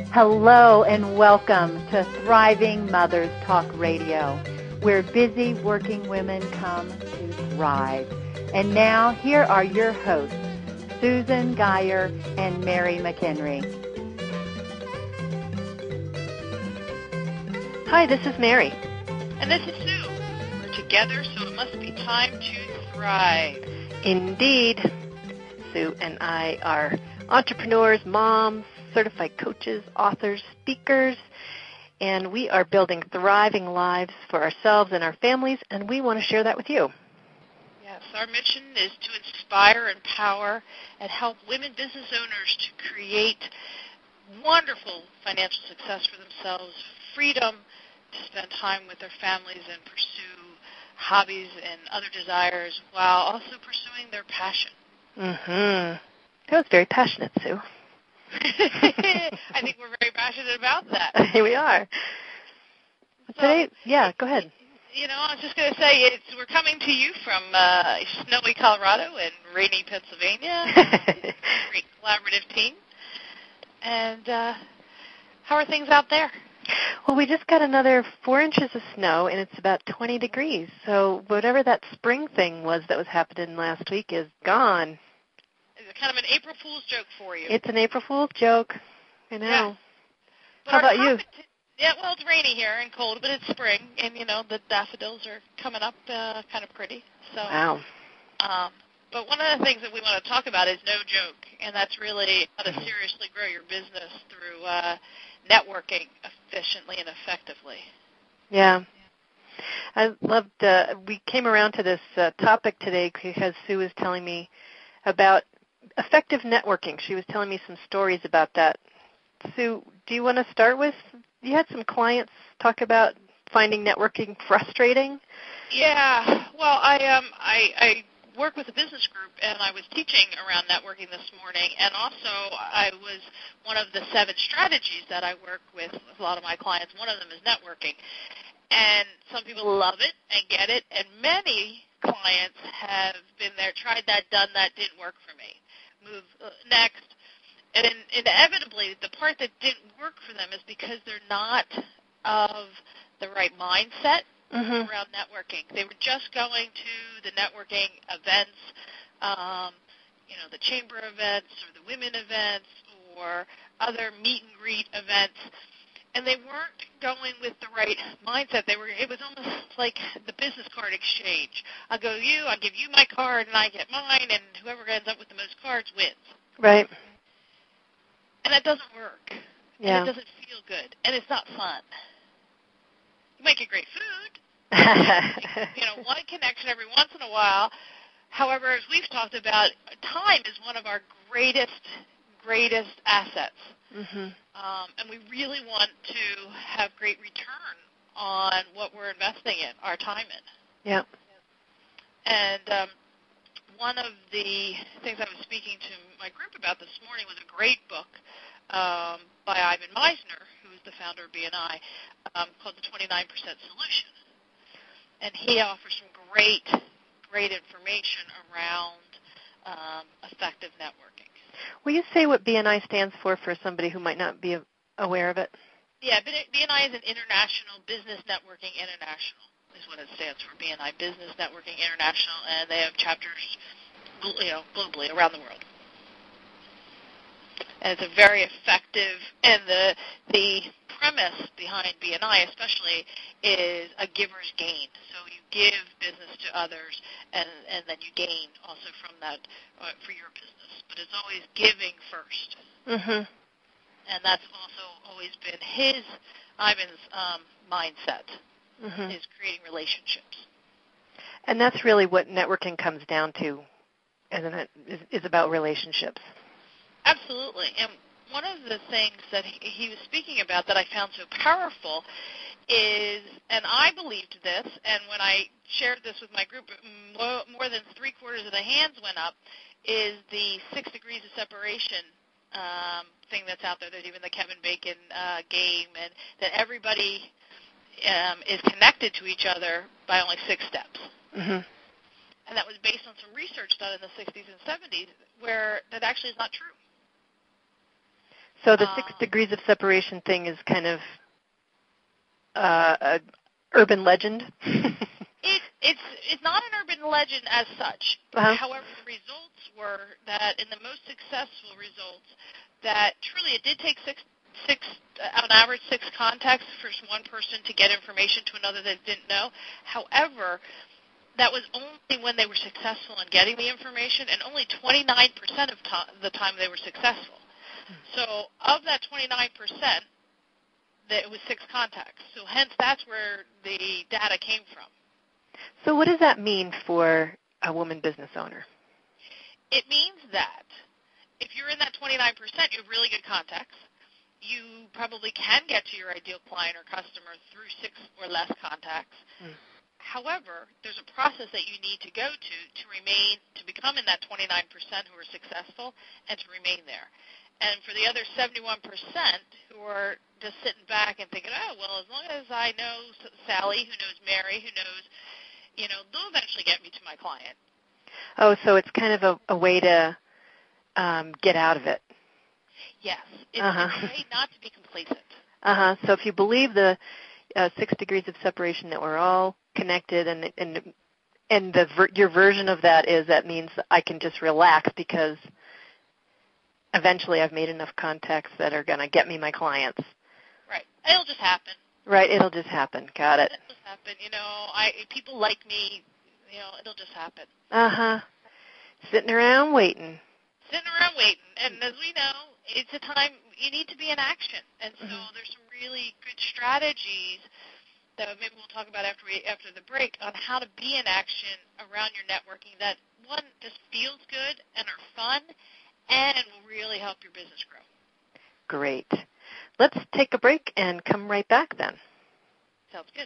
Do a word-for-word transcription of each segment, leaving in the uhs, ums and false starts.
Hello and welcome to Thriving Mothers Talk Radio, where busy working women come to thrive. And now, here are your hosts, Susan Geyer and Mary McHenry. Hi, this is Mary. And this is Sue. We're together, so it must be time to thrive. Indeed. Sue and I are entrepreneurs, moms, certified coaches, authors, speakers, and we are building thriving lives for ourselves and our families, and we want to share that with you. Yes, our mission is to inspire, empower, and help women business owners to create wonderful financial success for themselves, freedom to spend time with their families and pursue hobbies and other desires while also pursuing their passion. Mm-hmm. That was very passionate, Sue. I think we're very passionate about that. Here we are. So, Today, yeah, go ahead. You know, I was just going to say, it's, we're coming to you from uh, snowy Colorado and rainy Pennsylvania. Great collaborative team. And uh, how are things out there? Well, we just got another four inches of snow, and it's about twenty degrees. So whatever that spring thing was that was happening last week is gone. It's kind of an April Fool's joke for you. It's an April Fool's joke. I know. Yeah. How about you? Yeah, well, it's rainy here and cold, but it's spring, and, you know, the daffodils are coming up uh, kind of pretty. So, wow. Um, but one of the things that we want to talk about is no joke, and that's really how to seriously grow your business through uh, networking efficiently and effectively. Yeah. I loved, uh, we came around to this uh, topic today because Sue was telling me about effective networking. She was telling me some stories about that. Sue, do you want to start with, you had some clients talk about finding networking frustrating? Yeah. Well, I um I, I work with a business group, and I was teaching around networking this morning, and also I was one of the seven strategies that I work with a lot of my clients. One of them is networking. And some people love it and get it, and many clients have been there, tried that, done that, didn't work for me. Move uh, next. And in, inevitably, the part that didn't work for them is because they're not of the right mindset mm-hmm. around networking. They were just going to the networking events, um, you know, the chamber events or the women events or other meet and greet events, and they weren't going with the right mindset. They were. It was almost like the business card exchange. I'll go to you, I'll give you my card, and I get mine, and whoever ends up with the most cards wins. Right. And that doesn't work. Yeah. And it doesn't feel good. And it's not fun. You might get great food. you know, one connection every once in a while. However, as we've talked about, time is one of our greatest, greatest assets. Mm-hmm. Um, and we really want to have great return on what we're investing in, our time in. Yeah. And um, one of the things I was speaking to my group about this morning was a great book um, by Ivan Meisner, who is the founder of B N I, um, called The twenty-nine percent Solution. And he offers some great, great information around um, effective networking. Will you say what B N I stands for for somebody who might not be aware of it? Yeah, B N I is an International Business Networking International. Is what it stands for, B N I, Business Networking International, and they have chapters, you know, globally around the world. And it's a very effective, and the the premise behind B N I especially is a giver's gain. So you give business to others, and, and then you gain also from that uh, for your business. But it's always giving first. Mm-hmm. And that's also always been his, Ivan's um, mindset. Mm-hmm. Is creating relationships. And that's really what networking comes down to, isn't it? Is, is about relationships. Absolutely. And one of the things that he, he was speaking about that I found so powerful is, and I believed this, and when I shared this with my group, more, more than three quarters of the hands went up, is the six degrees of separation um, thing that's out there. There's even the Kevin Bacon uh, game, and that everybody Um, is connected to each other by only six steps. Mm-hmm. And that was based on some research done in the sixties and seventies where that actually is not true. So the um, six degrees of separation thing is kind of uh, a urban legend? it, it's it's not an urban legend as such. Uh-huh. However, the results were that in the most successful results, that truly it did take six, six uh, on average, six contacts for one person to get information to another that didn't know. However, that was only when they were successful in getting the information, and only twenty-nine percent of to- the time they were successful. So of that twenty-nine percent, that it was six contacts. So hence, that's where the data came from. So what does that mean for a woman business owner? It means that if you're in that twenty-nine percent, you have really good contacts. You probably can get to your ideal client or customer through six or less contacts. Mm. However, there's a process that you need to go to to remain, to become in that twenty-nine percent who are successful and to remain there. And for the other seventy-one percent who are just sitting back and thinking, oh, well, as long as I know Sally, who knows Mary, who knows, you know, they'll eventually get me to my client. Oh, so it's kind of a, a way to um, get out of it. Yes. It's, uh-huh. it's a way not to be complacent. Uh-huh. So if you believe the uh, six degrees of separation, that we're all connected, and and and the ver- your version of that is that means I can just relax because eventually I've made enough contacts that are going to get me my clients. Right. It'll just happen. Right. It'll just happen. Got it. It'll just happen. You know, I people like me. You know, it'll just happen. Uh-huh. Sitting around waiting. Sitting around waiting. And as we know, it's a time you need to be in action. And so mm-hmm. there's some really good strategies that maybe we'll talk about after we after the break on how to be in action around your networking that, one, just feels good and are fun, and will really help your business grow. Great. Let's take a break and come right back then. Sounds good.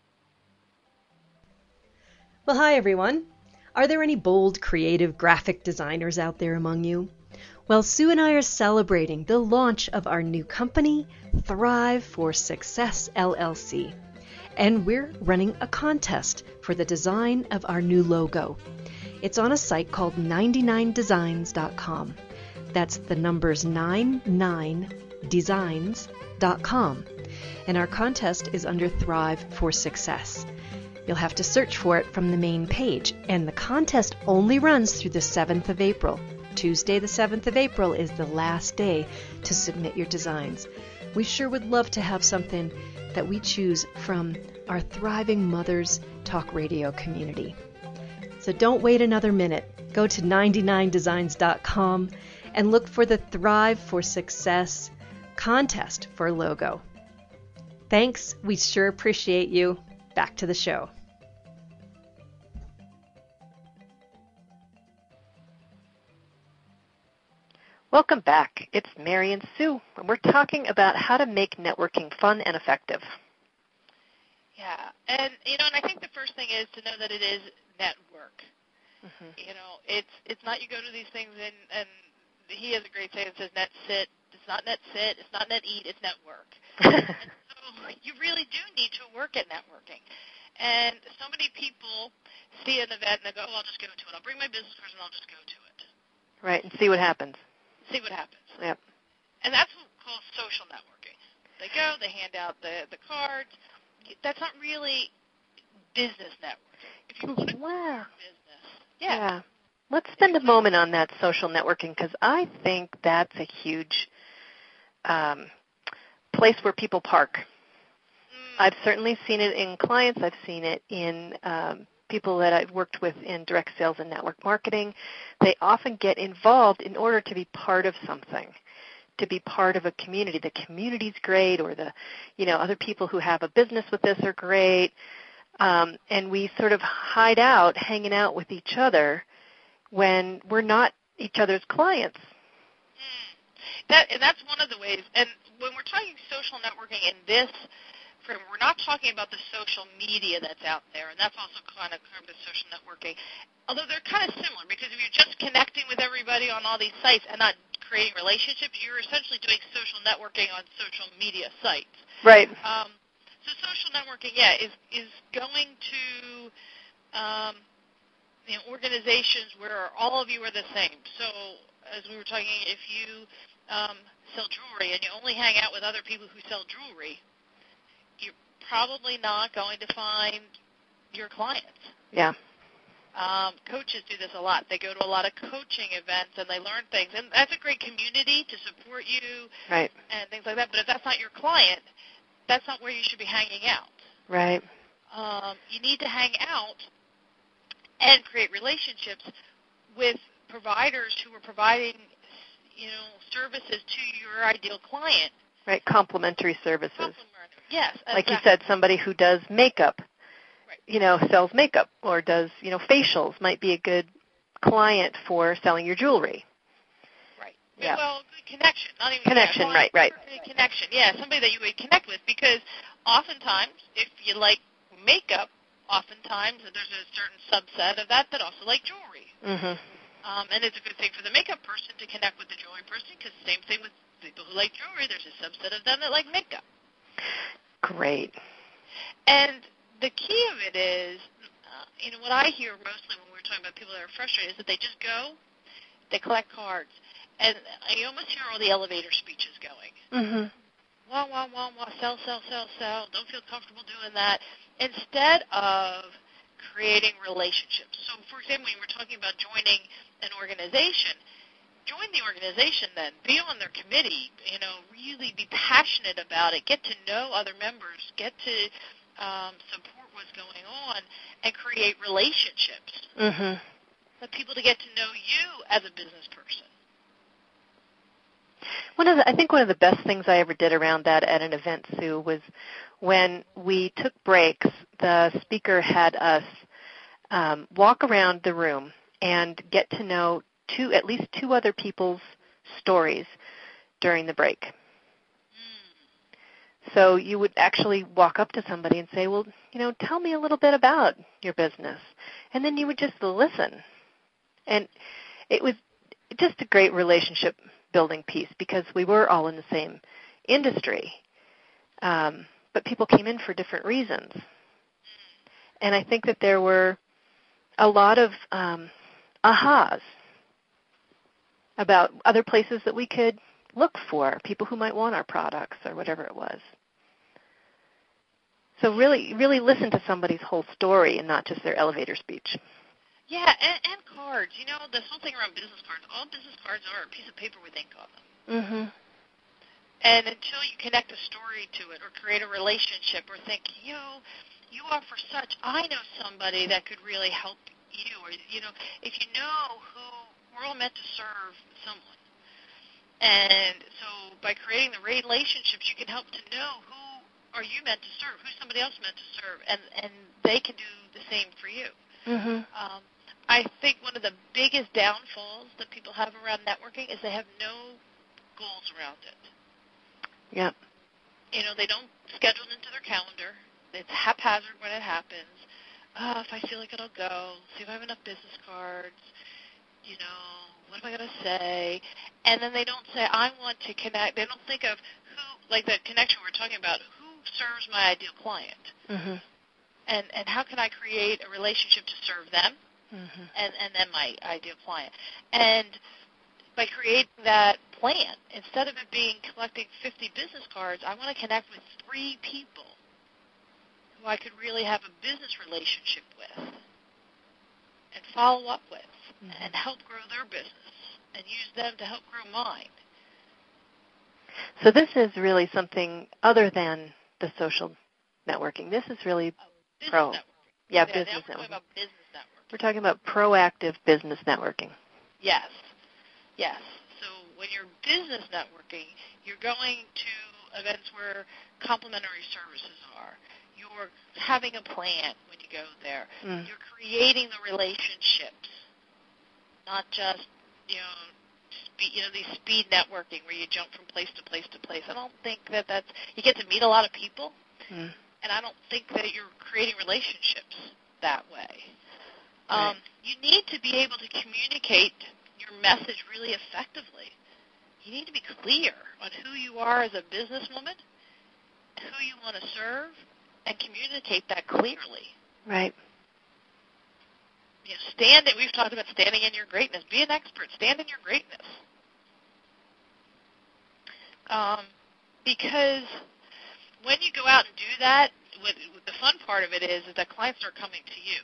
Well, hi, everyone. Are there any bold, creative graphic designers out there among you? Well, Sue and I are celebrating the launch of our new company, Thrive for Success, L L C. And we're running a contest for the design of our new logo. It's on a site called ninety-nine designs dot com. That's the numbers ninety-nine designs dot com. And our contest is under Thrive for Success. You'll have to search for it from the main page. And the contest only runs through the seventh of April. Tuesday the seventh of April is the last day to submit your designs. We sure would love to have something that we choose from our thriving Mothers Talk Radio community. So don't wait another minute. Go to ninety-nine designs dot com and look for the Thrive for Success contest for logo. Thanks. We sure appreciate you. Back to the show. Welcome back. It's Mary and Sue, and we're talking about how to make networking fun and effective. Yeah, and you know, and I think the first thing is to know that it is network. Mm-hmm. You know, it's it's not you go to these things and and he has a great saying that says net sit. It's not net sit. It's not net eat. It's network. And so you really do need to work at networking. And so many people see an event and they go, oh, I'll just go to it. I'll bring my business cards and I'll just go to it. Right, and see what happens. See what happens. Yep. And that's what we call social networking. They go, they hand out the, the cards. That's not really business networking. If you want to wow. grow business, yeah. yeah. Let's spend a moment on that social networking because I think that's a huge um, place where people park. Mm. I've certainly seen it in clients. I've seen it in um, people that I've worked with in direct sales and network marketing. They often get involved in order to be part of something, to be part of a community. The community's great, or the, you know, other people who have a business with this are great. Um, and we sort of hide out, hanging out with each other when we're not each other's clients. Mm. That, and that's one of the ways. And when we're talking social networking in this frame, we're not talking about the social media that's out there, and that's also kind of kind of social networking. Although they're kind of similar, because if you're just connecting with everybody on all these sites and not creating relationships, you're essentially doing social networking on social media sites. Right. Um, so social networking, yeah, is is going to um, you know, organizations where all of you are the same. So as we were talking, if you um, sell jewelry and you only hang out with other people who sell jewelry, you're probably not going to find your clients. Yeah. Um, coaches do this a lot. They go to a lot of coaching events and they learn things. And that's a great community to support you right. and things like that. But if that's not your client, that's not where you should be hanging out. Right. Um, you need to hang out and create relationships with providers who are providing, you know, services to your ideal client. Right, complementary services. Complementary. Yes. Like exactly. you said, somebody who does makeup, right. you know, sells makeup or does, you know, facials might be a good client for selling your jewelry. Right. Yeah. Well, good connection. Not even connection, yeah, right, right. Connection. Yeah, somebody that you would connect with, because oftentimes if you like makeup, oftentimes there's a certain subset of that that also like jewelry. Mm-hmm. Um, and it's a good thing for the makeup person to connect with the jewelry person, because same thing with people who like jewelry. There's a subset of them that like makeup. Great. And the key of it is, uh, you know, what I hear mostly when we're talking about people that are frustrated is that they just go, they collect cards, and you almost hear all the elevator speeches going. Mm-hmm. Wah, wah, wah, wah, sell, sell, sell, sell. Don't feel comfortable doing that. Instead of creating relationships. So, for example, when we're talking about joining an organization, join the organization then. Be on their committee. You know, really be passionate about it. Get to know other members. Get to um, support what's going on and create relationships. Mm-hmm. Let people to get to know you as a business person. One of the, I think one of the best things I ever did around that at an event, Sue, was when we took breaks, the speaker had us um, walk around the room and get to know two, at least two other people's stories during the break. Mm. So you would actually walk up to somebody and say, well, you know, tell me a little bit about your business. And then you would just listen. And it was just a great relationship building piece, because we were all in the same industry, um, but people came in for different reasons. And I think that there were a lot of um, ahas about other places that we could look for, people who might want our products or whatever it was. So really, really listen to somebody's whole story and not just their elevator speech. Yeah, and, and cards. You know, this whole thing around business cards, all business cards are a piece of paper with ink on them. Mm-hmm. And until you connect a story to it or create a relationship or think, you know, you offer such, I know somebody that could really help you. Or, you know, if you know who, we're all meant to serve someone. And so by creating the relationships, you can help to know who are you meant to serve, who's somebody else meant to serve, and, and they can do the same for you. Mm-hmm. Um, I think one of the biggest downfalls that people have around networking is they have no goals around it. Yeah. You know, they don't schedule it into their calendar. It's haphazard when it happens. Oh, if I feel like it, I'll go. See if I have enough business cards. You know, what am I going to say? And then they don't say, I want to connect. They don't think of who, like the connection we're talking about, who serves my ideal client? Mm-hmm. And, and how can I create a relationship to serve them? Mm-hmm. And, and then my ideal client. And by creating that plan, instead of it being collecting fifty business cards, I want to connect with three people who I could really have a business relationship with and follow up with mm-hmm. and help grow their business and use them to help grow mine. So this is really something other than the social networking. This is really oh, business pro. Networking. Yeah, yeah, business we're networking. talking about business networking. We're talking about proactive business networking. Yes. Yes. So when you're business networking, you're going to events where complementary services are. You're having a plan when you go there. Mm. You're creating the relationships, not just, you know, speed, you know, these speed networking where you jump from place to place to place. I don't think that that's, you get to meet a lot of people, mm. and I don't think that you're creating relationships that way. Um, right. You need to be able to communicate your message really effectively. You need to be clear on who you are as a businesswoman, who you want to serve, and communicate that clearly. Right. You know, stand. We've talked about standing in your greatness. Be an expert. Stand in your greatness. Um, because when you go out and do that, what, what the fun part of it is, is that clients are coming to you.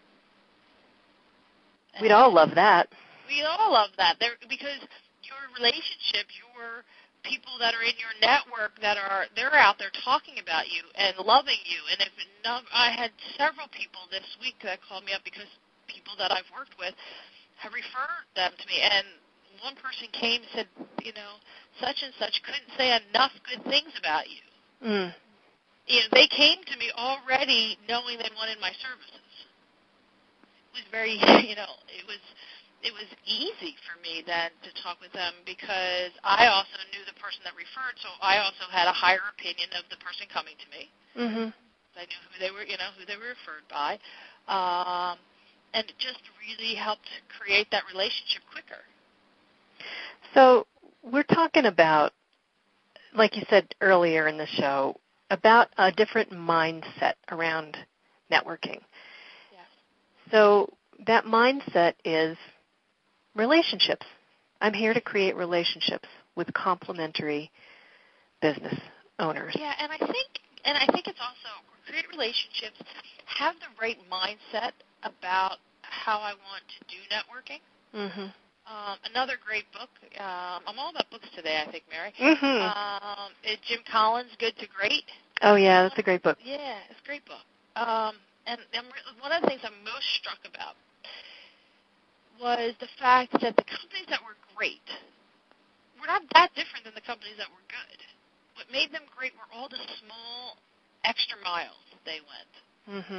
We'd all love that. We all love that. They're, because your relationship, your people that are in your network that are, they're out there talking about you and loving you. And if no, I had several people this week that called me up because people that I've worked with have referred them to me. And one person came and said, you know, such and such couldn't say enough good things about you. Mm. You know, they came to me already knowing they wanted my services. It was very, you know, it was it was easy for me then to talk with them because I also knew the person that referred, so I also had a higher opinion of the person coming to me. Mm-hmm. I knew who they were, you know, who they were referred by, um, and it just really helped create that relationship quicker. So we're talking about, like you said earlier in the show, about a different mindset around networking. Yes. So that mindset is relationships. I'm here to create relationships with complementary business owners. Yeah, and I think and I think it's also create relationships, have the right mindset about how I want to do networking. Mm-hmm. Um, another great book. Um, I'm all about books today, I think, Mary. Mm-hmm. Um, it's Jim Collins' Good to Great. Oh yeah, that's a great book. Yeah, it's a great book. Um, and, and one of the things I'm most struck about was the fact that the companies that were great were not that different than the companies that were good. What made them great were all the small extra miles that they went. Mm-hmm.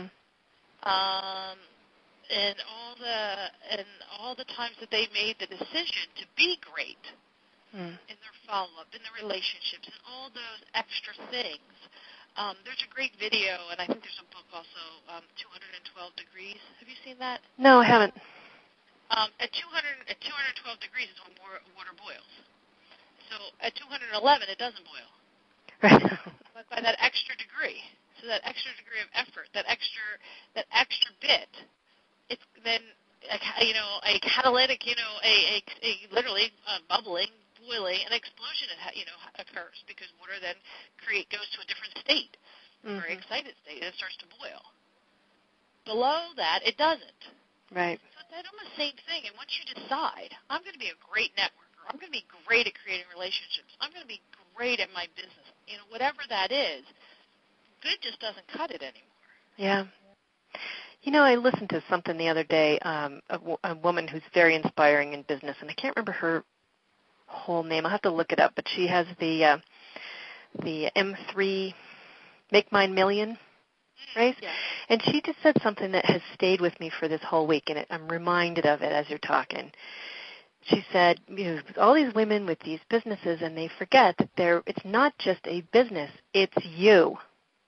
Um, and all the and all the times that they made the decision to be great mm. in their follow-up, in their relationships, and all those extra things. Um, there's a great video, and I think there's a book also, um, two hundred twelve degrees. Have you seen that? No, I haven't. Um, at, two hundred, at two hundred twelve degrees is when water boils. So at two hundred eleven, it doesn't boil. Right. But by that extra degree, so that extra degree of effort, that extra that extra bit, it's then a, you know a catalytic, you know a, a, a literally uh, bubbling, boiling, an explosion you know occurs because water then create goes to a different state, mm-hmm. a very excited state, and it starts to boil. Below that, it doesn't. Right. So it's almost the same thing. And once you decide, I'm going to be a great networker, I'm going to be great at creating relationships, I'm going to be great at my business, you know, whatever that is, good just doesn't cut it anymore. Yeah. You know, I listened to something the other day, um, a, w- a woman who's very inspiring in business, and I can't remember her whole name. I'll have to look it up, but she has the uh, the M three Make Mine Million. Right? Yeah. And she just said something that has stayed with me for this whole week, and it, I'm reminded of it as you're talking. She said, you know, all these women with these businesses, and they forget that they're, it's not just a business, it's you.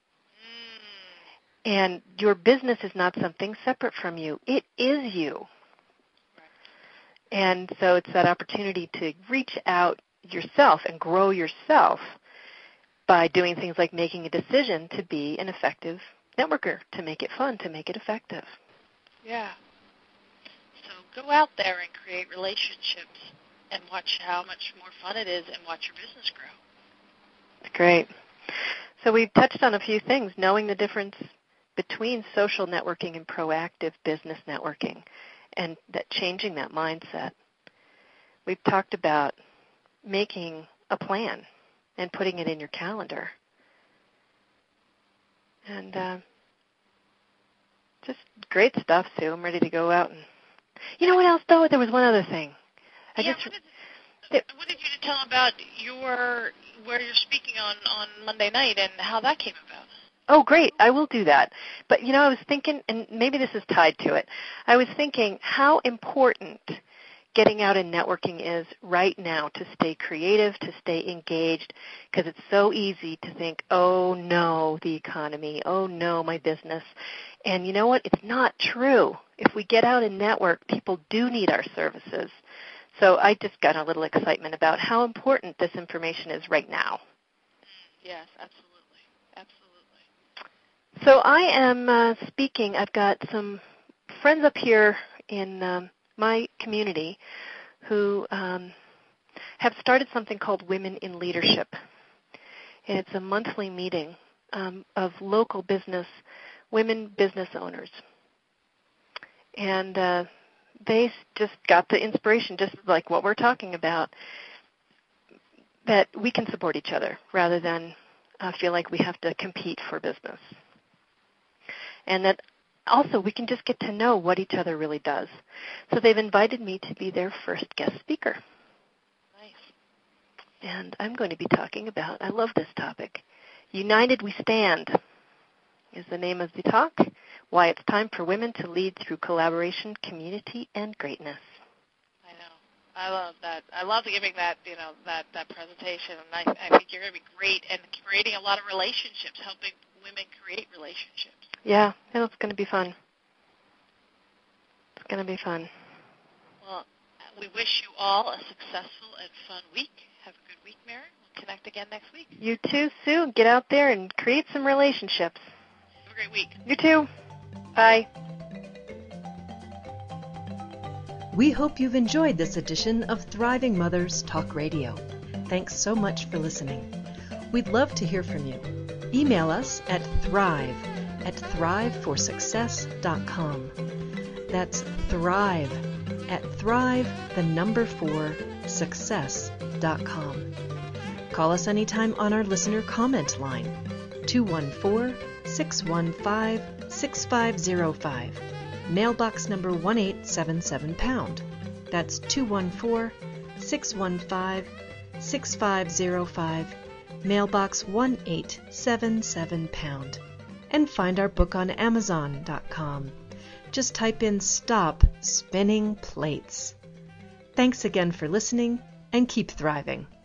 Mm. And your business is not something separate from you. It is you. Right. And so it's that opportunity to reach out yourself and grow yourself by doing things like making a decision to be an effective networker, to make it fun, to make it effective. Yeah. So go out there and create relationships and watch how much more fun it is and watch your business grow. That's great. So we've touched on a few things, knowing the difference between social networking and proactive business networking and that changing that mindset. We've talked about making a plan and putting it in your calendar. And uh, just great stuff, Sue. I'm ready to go out. And you know what else, though? There was one other thing. I yeah, just, what, did, what did you tell about your where you're speaking on, on Monday night and how that came about? Oh, great. I will do that. But, you know, I was thinking, and maybe this is tied to it, I was thinking how important getting out and networking is right now to stay creative, to stay engaged, because it's so easy to think, oh, no, the economy, oh, no, my business. And you know what? It's not true. If we get out and network, people do need our services. So I just got a little excitement about how important this information is right now. Yes, absolutely. Absolutely. So I am uh, speaking. I've got some friends up here in um, my community who um, have started something called Women in Leadership. And it's a monthly meeting um, of local business, women business owners. And uh, they just got the inspiration, just like what we're talking about, that we can support each other rather than uh, feel like we have to compete for business. And that also we can just get to know what each other really does. So they've invited me to be their first guest speaker. Nice. And I'm going to be talking about, I love this topic, United We Stand is the name of the talk, why it's time for women to lead through collaboration, community, and greatness. I know. I love that. I love giving that, you know, that, that presentation, and I, I think you're going to be great in creating a lot of relationships, helping women create relationships. Yeah, it's going to be fun. It's going to be fun. Well, we wish you all a successful and fun week. Have a good week, Mary. We'll connect again next week. You too, Sue. Get out there and create some relationships. Have a great week. You too. Bye. We hope you've enjoyed this edition of Thriving Mothers Talk Radio. Thanks so much for listening. We'd love to hear from you. Email us at thrive at thrive for success dot com. That's thrive at thrive, the number four, success dot com. Call us anytime on our listener comment line, two one four, six one five, six five zero five, mailbox number one eight seven seven pound. That's two one four, six one five, six five zero five, mailbox one eight seven seven pound. And find our book on amazon dot com. Just type in Stop Spinning Plates. Thanks again for listening, and keep thriving.